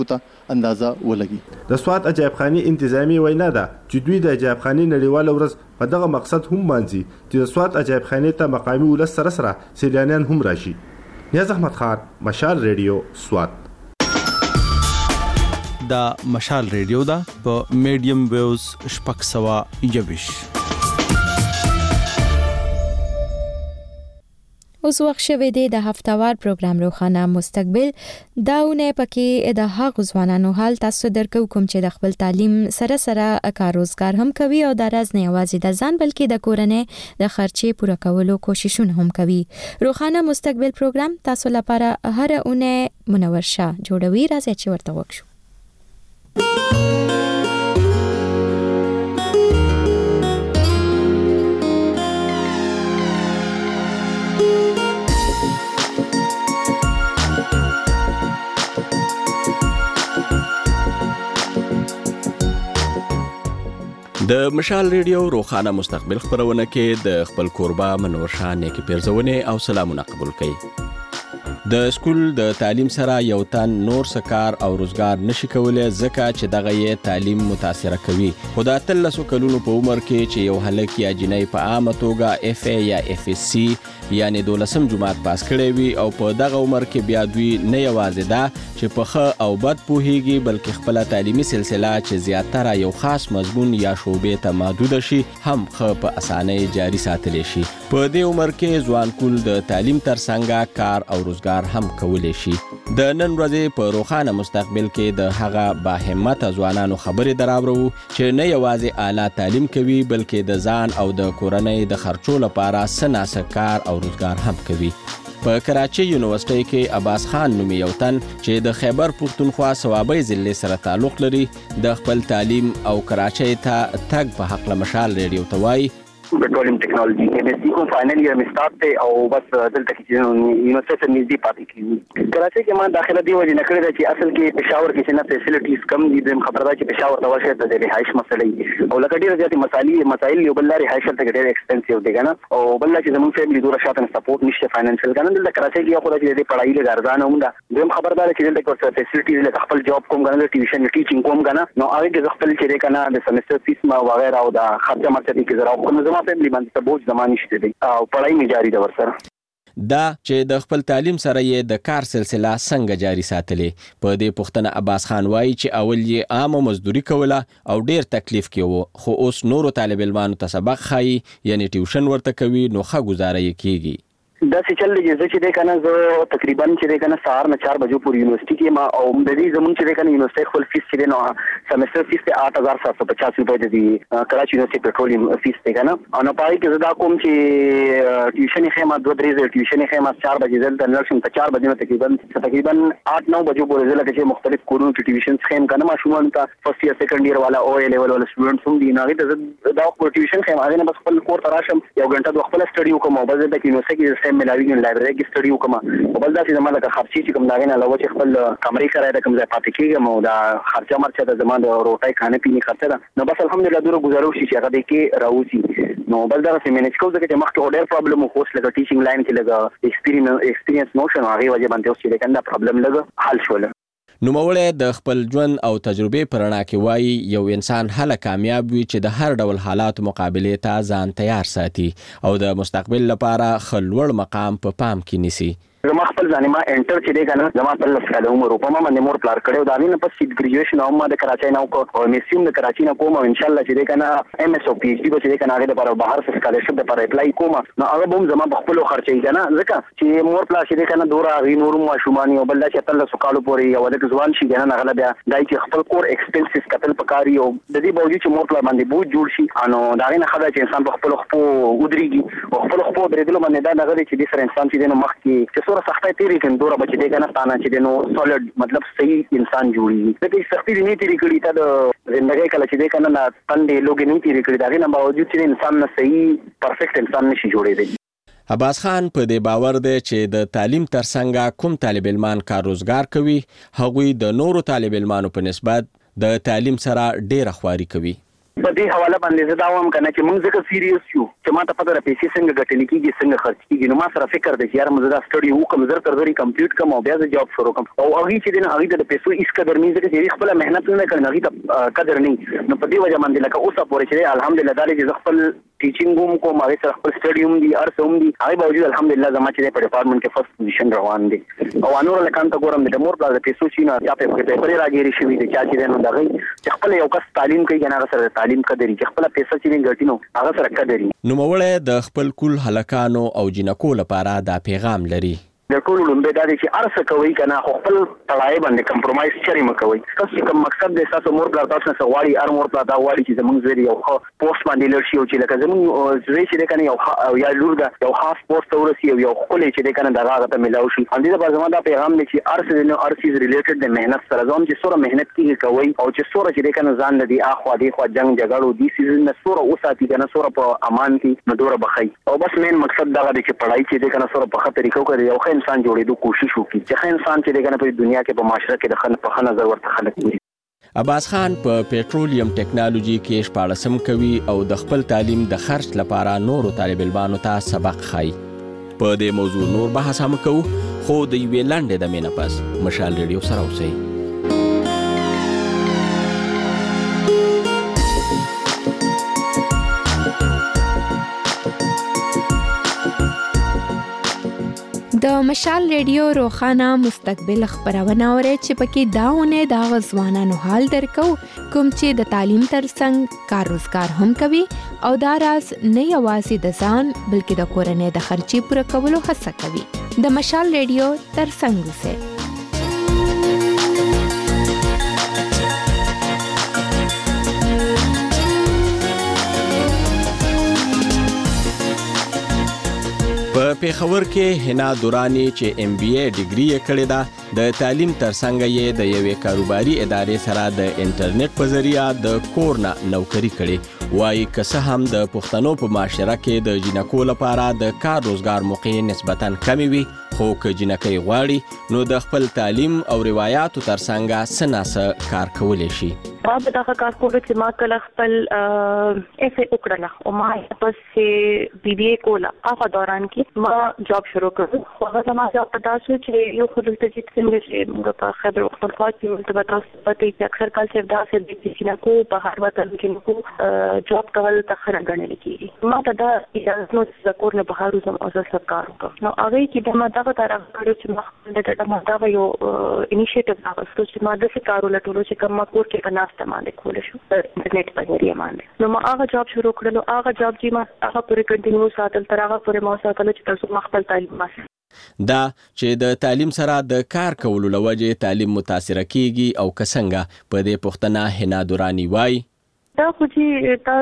ته اندازه ولګي. د سوات عجایب خاني انتظامی وینا ده چې دوی د عجایب خاني نړیواله ورځ په دغه مقصد هم مانځي چې د سوات عجایب خاني ته مقامي ولس سره سره سیلانیان هم راشي. نیاز احمد خان، مشال ریډیو، سوات. دا مشال ریډیو ده په میډیم ویوز 621. اوس وخت شوی دی د هفتوار پروګرام روخانه مستقبل. داونه پکې د هغو ځوانانو حال تاسو درکو کوم چې د خپل تعلیم سره سره کار روزګار هم کوي او د راز نه یوازې د ځان بلکې د کورنۍ د خرچې پوره کولو کوششونه هم کوي. روخانه مستقبل پروګرام تاسو لپاره هر اونۍ منورشه جوړوي. راځي چې ورته وکړو. د مشال ریډیو روخانه مستقبل خبرونه کې د خپل کوربه منور شاه نیکی پیرزونه او سلامونه قبول کړي. د سکول د تعلیم سره یو تن نور سکار او روزګار نشي کولای ځکه چې دغه یې تعلیم متاثر کوي. خو د 13 کلونو په عمر کې چې یو هلک یا جنۍ په عامه توګه اف ای یا اف اس سی یعنی 12م جماعت پاس کړی وي او په دغه عمر کې بیا دوی نه یوازې ده چې په ښه او بد پوهیږي بلکې خپل تعلیمي سلسله چې زیاتره یو خاص مضمون یا شوبې ته محدود شي هم ښه په اسانۍ جاری ساتلی شي. په دې عمر کې ځوان کول د تعلیم ترڅنګ کار او روزګار هم کولی شي. د نن ورځې په روخانه مستقبل کې د هغه باهمته ځوانانو خبرې دراوړو چې نه یوازې اعلی تعلیم کوي بلکې د ځان او د کورنۍ د خرچو لپاره سناسه کار او روزګار هم کوي. په کراچۍ یونیورسيټي کې عباس خان نومي یو تن چې د خیبر پښتونخوا صوابۍ ضلع سره تعلق لري د خپل تعلیم او کراچۍ ته تګ په حق مشال ریډیو ته وایي. Petroleum technology MSc को final year में start थे और बस दलता की यूनिवर्सिटी से नजदीक पाती की कराची के मां दाखिला दी वजह नकरे दा असल के पेशावर की ना फैसिलिटीज कम दी दम खबरदा कि पेशावर तवशे द रिहाइश मसले और लकड़ी रजाती मसाइल यो बल्ला रिहाइश तक ढेर एक्सपेंसिव देगा ना और बल्ला की जमीन फैमिली दूर शातन सपोर्ट निश्चित फाइनेंशियल का ना दल कराची की खुदा की पढ़ाई ले गारजान होंदा दम खबरदार की दल तक फैसिलिटीज ले खपल जॉब कोम गाना ट्यूशन टीचिंग कोम गाना नो आगे के खपल चेरे का ना द सेमेस्टर फीस मा वगैरह और दा खर्चा मर्चा की जरा कोम जमा फैमिली ته بوج زماني شته دي او پړای می جاری ده ورسره. دا چې د خپل تعلیم سره یې د کار سلسله څنګه جاری ساتلې. په دې پوښتنه عباس خان وایي چې اول یې عامه مزدوري کوله او ډیر تکلیف کې وو خو اوس نورو طالب علمانو ته سبق خایي یعنی ټیوشن ورته کوي نو ښه گزاره یې کیږي. دا چې چل دی چې د کنه زه تقریبا چې د کنه سهار نه 4 بجو پورې یونیورسيټي کې ما او د دې زمون چې د کنه یونیورسيټي خپل فیس چې نو سمستر فیس ته 8750 روپے دی کراچي یونیورسيټي پېټرولیم فیس ته کنه ان پای کې زدا کوم چې ټیوشن یې خېما 2 درې ټیوشن یې خېما 4 بجې دل د نرسم ته 4 بجې تقریبا 8-9 بجو پورې زله کې مختلف کورونو کې ټیوشن خېم کنه ما شومان ته فرست ایئر سیکنډ ایئر والا او لیول والا سټوډنټس هم دي نه دا خپل ټیوشن خېم هغه نه بس خپل کور تراشم یو غنټه د خپل سټډي وکم او بس د یونیورسيټي کې سم ملاوي لایبرری کې سټډي وکم او بل دا چې زما د خرچي چې کوم داغه نه علاوه چې خپل کمرې کرای د کوم ځای پاتې کېږم او دا خرچه مرچه د زما د روټۍ خانه پیني خرچه ده نو بس الحمدلله دوره گزارو شي چې هغه د کې راوځي نو بل دا چې مینج کوو چې مخکې اورډر پرابلم خو اوس لکه ټیچینګ لاین کې لګا ایکسپیرینس نوشن هغه وجه باندې اوس چې دا پرابلم لګا حل شول. نوموړی د خپل ژوند او تجربې پر رڼا کې وایي یو انسان هله کامیاب وي چې د هر ډول حالاتو مقابلې ته ځان تیار ساتي او د مستقبل لپاره ښه لوړ مقام په پام کې نیسي. زما خپل ځانې ما انټر چې دی کنه زما 13 کاله عمر په ما باندې مور پلار کړو دا نه پس ګریجویشن او ما د کراچۍ نه او میسیم د کراچۍ نه کوم او ان شاء الله چې دی کنه ام اس او پی ایچ ډی به چې دی کنه هغه لپاره بهر څخه سکالرشپ لپاره اپلای کوم نو هغه به زما خپل خرچې کنه ځکه چې مور پلار چې دی کنه دورا غي نور ما شومانی او بل چې 13 کالو پورې یو د ځوان شي کنه هغه بیا دای چې خپل کور ایکسپنسز کتل پکاري او د دې باوجود چې مور پلار باندې بوج جوړ شي نو دا نه خدای چې انسان په خپل خپل ودرېږي او خپل خپل درېدل باندې دا هغه چې د سر انسان چې نو مخ کې څوره سختۍ تیری دوره بچی دی کنه ستانه چې نو سولید مطلب صحیح انسان جوړي د سختي نه تیری کړی ته د زندګۍ کله چې دی کنه نه تندې لوګي نه تیری کړی دا نه باوجود چې انسان نه صحیح پرفیکټ انسان نشي جوړېدی. عباس خان په دې باور دی چې د تعلیم ترڅنګ کوم طالب علمان کار روزګار کوي هغوی د نورو طالب علمانو په نسبت د تعلیم سره ډېره خواري کوي. په دې حواله باندې زه دا وایم کنه چې موږ ځکه سیریس یو چې ما ته پته را پیسې څنګه ګټل کېږي څنګه خرڅ کېږي نو ما سره فکر دی چې یار موږ دا سټډي وکم زر تر زری کمپلیټ کوم او بیا زه جاب شروع کوم او هغه چې دین هغه د پیسو هیڅ قدر نه ځکه چې خپل مهنت نه کړي هغه ته قدر نه نو په دې وجه باندې لکه اوسه پورې چې الحمدلله دا چې خپل ټیچینګ هم کوم هغه سره خپل سټډي هم دي ارس هم دي هغه باوجود الحمدلله زما چې په ډپارټمنټ کې فرست پوزیشن روان دي او انور لکان ته ګورم د مور پلا د پیسو چې نه چا په پیپر راګيري شوی دي چې نو دغه چې خپل یو کس تعلیم کوي کنه هغه سره تعلیم قدرې چې خپل پیسې چې ګټي نو هغه سره قدرې نو موړې د خپل کل هلکانو او جنکو لپاره دا پیغام لري د ټول لومبه دا چې ارسه کوي کنه خپل تړای باندې کمپرمایز چری مکوي تاسو کوم مقصد د تاسو مور پلا تاسو نه غواړي ار مور پلا دا غواړي چې زمونږ زری یو پوسټ باندې لرشي او چې لکه زمونږ زری چې کنه یو یا لور دا یو هاف پوسټ ورسی یو خپل چې کنه دا هغه ته ملاوي شي اندې د بازما دا پیغام دی چې ارسه نو ارسیز ریلیټډ د مهنت سره ځم چې سوره مهنت کوي او چې سوره چې کنه ځان لدی اخوا دی خو جنگ جګړو دي سیزن نه سوره اوساتي کنه سوره په امان کې مدوره بخي او بس مین مقصد دا دی چې پړای چې کنه سوره په خطر کې کوي یو انسان جوړېدو کوشش وکړي چې انسان چې دغه په دنیا کې په معاشره کې د خلک په نظر ورته خلک وي عباس خان په پېټرولیم ټیکنالوژي کې شپاړسم کوي او د خپل تعلیم د خرج لپاره نورو طالب علمانو ته سبق ښيي په دې موضوع نور بحث هم کوو خو د یوې لنډې دمې نه پس مشال ریډیو سره اوسئ د مشال ریډیو روخانه مستقبل خبرونه اوري چې پکې داونه دا غزوانانو حال درکو کوم چې د تعلیم ترڅنګ کار روزګار هم کوي او دا راز نه یوازې د ځان بلکې د کورنۍ د خرچي پوره کولو هڅه کوي د مشال ریډیو ترڅنګ سه په پیښور کې حنا دورانی چې ام بي اي ډیګري یې کړې ده د تعلیم ترڅنګ یې د یوې کاروباري ادارې سره د انټرنیټ په ذریعہ د کور نه نوکری کړې وایي که څه هم د پښتنو په معاشره کې د جنکو لپاره د کار روزګار موقع نسبتاً کمې وي خو که جنکۍ غواړي نو د خپل تعلیم او روایاتو ترڅنګ څه ناڅه کار کولی شي ما به دغه کار کولو چې ما کله خپل اف ای وکړله او ما پس بی بی ای کوله هغه دوران کې ما جاب شروع کړو خو هغه زما جاب په داسې چې یو خو دلته چې څنګه چې موږ په خبر پختونخوا کې ورته تاسو پته چې اکثر کال چې داسې د جنکو په هر وطن کې نو جاب کول تخره غنل کېږي ما ته دا اجازه نو چې کور نه بهر وزم او زه سرکار وکړم نو هغه کې د ما دغه طرف کړو چې ما د دا یو انیشیټیو راغستو چې ما د کارو لټولو چې کوم کور کې بنا استعمال کول شو انټرنیټ په ذریعہ باندې نو ما هغه جاب شروع کړلو هغه جاب چې ما هغه پورې کنټینیو ساتل تر هغه پورې ما ساتل چې تاسو خپل تعلیم ماسه دا چې د تعلیم سره د کار کولو لوجه تعلیم متاثر کیږي او کسنګه په دې پښتنه حنا دورانی وای دا خو چې تا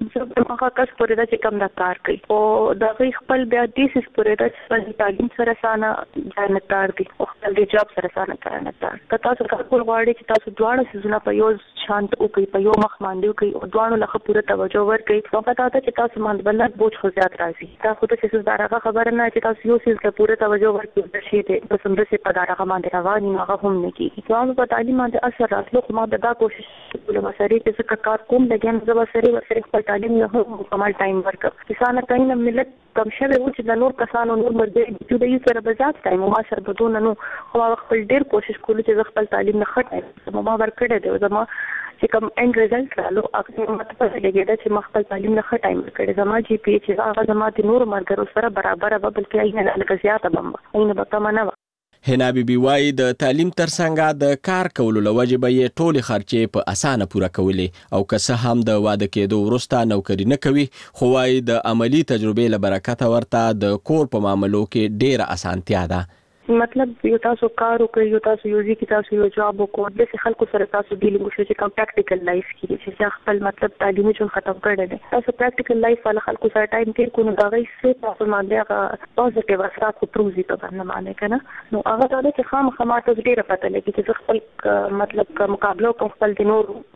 هغه کس پورې دا چې کوم دا کار کوي او دا خپل بیا د سیس پورې دا چې تعلیم سره سانه ځانتار دي او خپل د جاب سره سانه کارنتار که تاسو کول غواړئ چې تاسو دواړه سيزونه په یو شانت او کوي په یو مخ باندې کوي او دواړو لخوا پوره توجه ورکړي نو پتا ده چې تاسو باندې بلد بوج خو زیات راځي دا خو ته چې زړه خبره نه چې تاسو یو سیز ته پوره توجه ورکړئ شي ته په سم رسې په دغه باندې رواني هغه هم نه کیږي نو په تعلیم باندې اثر راتلو خو ما دا کوشش کوله مساري چې کار کوم لګین زما سره خپل تعلیم نه مکمل ټایم ورکړ کسانه کین ملت کم شوه و چې د نور کسانو نور مرګ چې د یو سره بزات ټایم ما سره بدون نو خو خپل ډیر کوشش کولو چې خپل تعلیم نه خټه ما ورکړه دی زما چې کوم اند ریزلټ رالو اکثر مطلب لګی دا چې خپل تعلیم نه خټه ټایم ورکړه زما جی پی چې هغه زما د نور مرګ سره برابر و بلکې اینه لکه زیاته بم اینه به کم نه حنا بی وای د تعلیم ترڅنګ د کار کولو لوجه به یې ټولې خرچې په اسانه پوره کولې او که څه هم د واده کېدو وروسته نوکري نه کوي خو وای د عملی تجربې له برکته ورته د کور په معاملو کې ډېره اسانتیا ده مطلب یو تاسو کار وکړئ یو تاسو یو ځکه تاسو یو جاب وکړئ د خلکو سره تاسو ډیلینګ وشئ چې کوم پریکټیکل لایف کې چې خپل مطلب تعلیمي ژوند ختم کړی دی تاسو پریکټیکل لایف ول خلکو سره ټایم تیر کوو دا غي څه تاسو باندې هغه پوزټیو اثرات خو پروزي په باندې معنی کنه نو هغه دا چې خامخا ماته ډیره پته لګي چې خپل مطلب مقابله کوم خپل د نور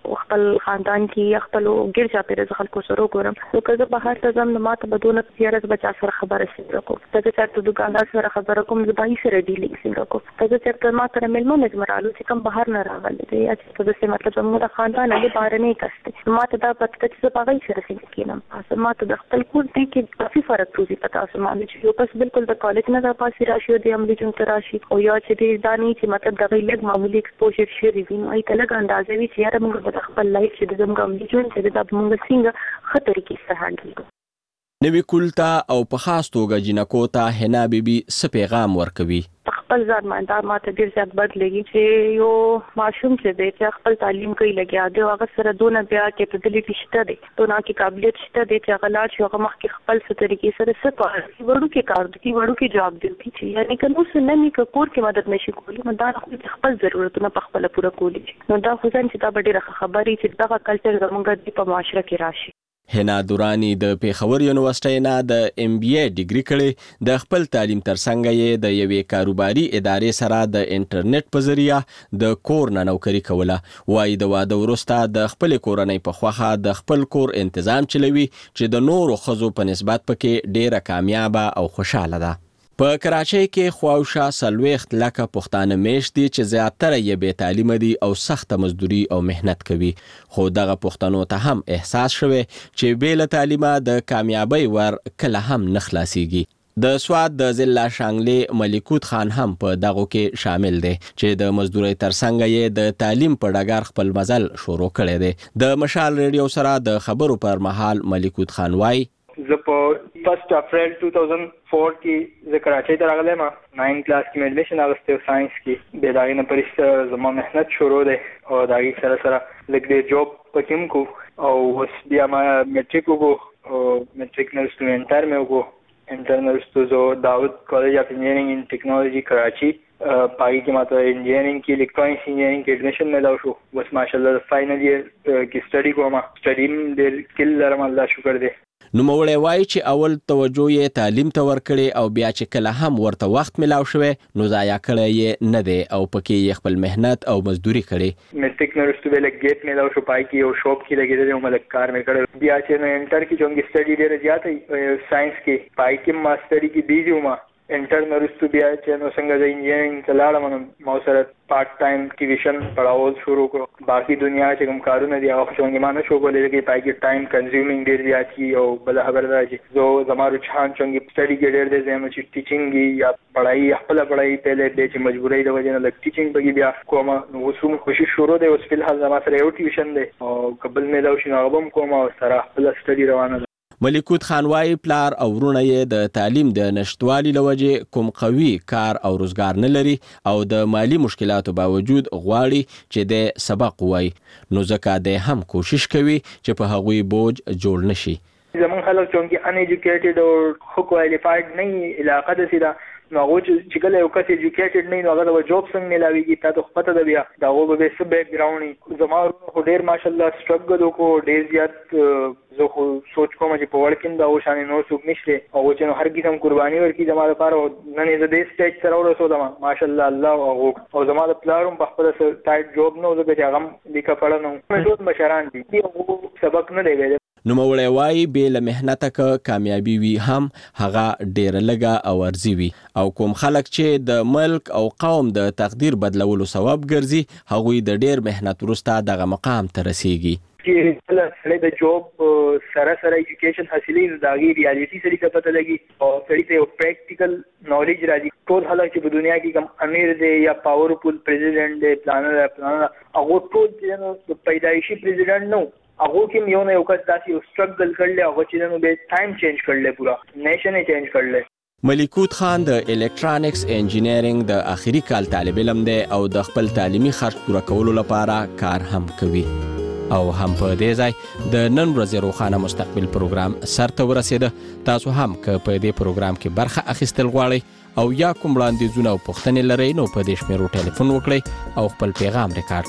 خپل خاندان کې خپل ګرځا پر خلکو سره ګورم نو که زه بهر ته ځم نو ماته بدونه پیرز بچا سره خبره سره کوم ته چې دکاندار سره خبره کوم زه به سره ډیلینګ څنګه کوم ته چې ما سره ملمنه زمرالو چې کوم بهر نه راغلی دی چې څه مطلب زموږ د خاندان له بهر نه کسته ما ته دا پته چې په غي سره څنګه کینم اسه ما ته د خپل کور دی کې کافي فرق روزي پتا اسه ما چې یو پس بالکل د کالج نه د پاسې راشي د عملي جون تراشي او یا چې دې دانی چې مطلب د غي لګ معمولی ایکسپوژر شي ریوین ای ته لګ اندازې وی چې یاره موږ د خپل لایف چې د زموږ عملي جون چې د موږ څنګه خطرې کې سره هانډل کوو نوی کولتا او په خاص توګه جنکو ته حنا بیبي څه پیغام ورکوي خپل ځان باندې ما ته ډیر زیات بد لګي چې یو ماشوم چې دی چې خپل تعلیم کوي لګیا دی هغه سره دونه بیا کیپابিলিټی شته دی دونه کې قابلیت شته دی چې هغه لاړ شي هغه مخکې خپل څه طریقې سره څه کوي وړو کې کار دی وړو کې جواب دی چې یعنی که نو څه نه کور کې مدد نشي کولی نو دا خپل ضرورتونه په خپل پوره کولی نو دا خو ځان چې دا ډیره خبرې چې دا کلچر زموږ په معاشره کې راشي حنا دورانی د پیښور یونیورسيټي نه د MBA ډیګري کړي د خپل تعلیم ترڅنګ یې د یوې کاروباري ادارې سره د انټرنیټ په ذریعہ د کور نه نوکری کوله وای د واده وروسته د خپل کورنۍ په خوخه د خپل کور تنظیم چلوي چې د نورو خزو په نسبت پکې ډیره کامیابه او خوشاله ده په کراچۍ کې خواوشا سلويخت لکه پښتانه میشت دي چې زیاتره یې بې تعلیمه دي او سخت مزدوري او مهنت کوي خو دغه پښتنو ته هم احساس شوه چې بې له تعلیمه د کامیابی ور کله هم نه خلاصيږي د سواد د ضلع شانګلي ملکوت خان هم په دغه کې شامل دی چې د مزدوري ترڅنګ یې د تعلیم په ډګر خپل مزل شروع کړی دی د مشال ریډیو سره د خبرو پر مهال ملکوت خان وای زه په 1 اپریل 2004 کې زه کراچۍ ته راغلم 9 کلاس کې ایڈمیشن اغوسته ساينس کې به دا نه پرېسته زما مهنت شروع ده او دا یې سره سره لګ دې جاب پکیم کو او اوس بیا ما میټریک وکړو او میټریک نه ستو انټر مې وکړو انټرنل ستو زو داود کالج اف انجینرینګ ان ټیکنالوژي کراچي پای کې ماته انجینرینګ کې الکترونیکس انجینرینګ کې ایڈمیشن ملاو شو بس ماشاءالله فائنل ایئر کې سټڈی کوم سټډیم دې کل لرم الله شکر دې نو مولای وای چې اول توجه یې تعلیم ته ورکړي او بیا چې کله هم ورته وخت ملاو شوه نو ضایع کړی یې نه دی او پکې یې خپل مهنت او مزدوري کړي میټریک نه وروسته به لګ ګیپ ملاو شو پای کې یو شاپ کې لګیدل او ملک کار مې کړ بیا چې نو انټر کې چونګ سټډي ډېر زیات ساينس کې پای کې ما سټډي کې بیزی وم انټر نه وروسته بیا چې نو څنګه د انجینرینګ چلاړم ما سره پارت ټایم ټیویشن پڑھاول شروع کړو باقي دنیا چې کوم کارونه دي هغه څنګه ما نه شو کولای چې پای کې ټایم کنزیومینګ ډیر زیات کی او بل خبر راځي زه زمارو چان څنګه سټډي کې ډیر دې زما چې ټیچینګ یا پڑھائی خپل پڑھائی پهله دې چې مجبورۍ د وجه نه لګ ټیچینګ بګي بیا کوم نو وسوم کوشش شروع دی اوس په حال زما سره یو ټیوشن دی او قبل مې دا شنو هغه کوم او سره خپل سټډي روانه ملکوت خان وای پلار او ورونه یې د تعلیم د نشټوالي لوجه کوم قوي کار او روزګار نه لري او د مالی مشکلاتو باوجود غواړي چې د سبق وای نو ځکه د هم کوشش کوي چې په هغوی بوج جوړ نشي زمون خلک چې ان ایجوکیټډ او خو کوالیفاید نه علاقه د سیده نو هغه چې کله یو کس ایجوکیټډ نه نو هغه د جاب څنګه ملاويږي تاسو خو پته ده بیا دا هغه به څه بیک ګراوند زموږ ډیر ماشاءالله سټرګل وکړو ډیر زیات زه خو سوچ کوم چې په وړکین دا وشان نو څوک نشته او چې نو هر قسم قرباني ورکړي زموږ لپاره نن یې د دې سټیج سره ورسولم ماشاءالله الله او زموږ پلانوم په خپل ټایټ جاب نو زه چې هغه لیکه پړنو نو ټول مشران دي او سبق نه دی ویل نو مولای وای به له مهنت ک کامیابی وی هم هغه ډیر لګه او ارزي وی او کوم خلک چې د ملک او قوم د تقدیر بدلولو سبب ګرځي هغوی د ډیر مهنت وروسته دغه مقام ته رسیږي چې کله د جاب سره سره ایجوکیشن حاصلې د هغې ریالټي سره پته لګي او سړي ته یو پریکټیکل نالج راځي ټول خلک چې په دنیا کې کوم امیر دی یا پاورفل پریزیډنټ دی پلانر هغه ټول چې پیدایشي پریزیډنټ نو هغه کې یو نه یو کس داسې یو سټرګل کړل هغه چې نو به ټایم چینج کړل پورا نیشن یې چینج کړل ملکوت خان د الکترونیکس انجینرینګ د اخیری کال طالب علم دی او د خپل تعلیمي خرج پوره کولو لپاره کار هم کوي او هم په دې ځای د نن ورځې روښانه مستقبل پروګرام سرته ورسېده تاسو هم که په دې پروګرام کې برخه اخیستل غواړئ او یا کوم وړاندیزونه او پوښتنې لرئ نو په دې شمیرو ټلیفون وکړئ او خپل پیغام ریکارډ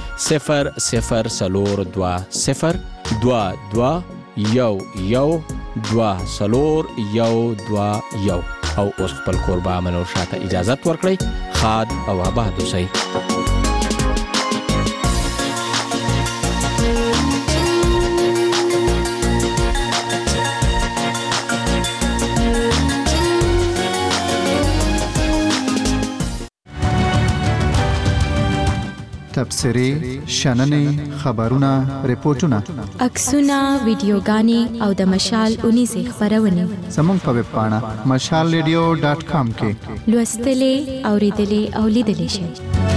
کړئ 0022 او اوس خپل کوربه منور شاته اجازه ورکړئ خاد او آباد اوسئ تبصرې شننې خبرونه ریپورتونه عکسونه ویډیوګانې او د مشال 19 خبرونه زموږ په ویب پاڼه mashalradio.com کې لوستلې اوریدلې او لیدلې شئ.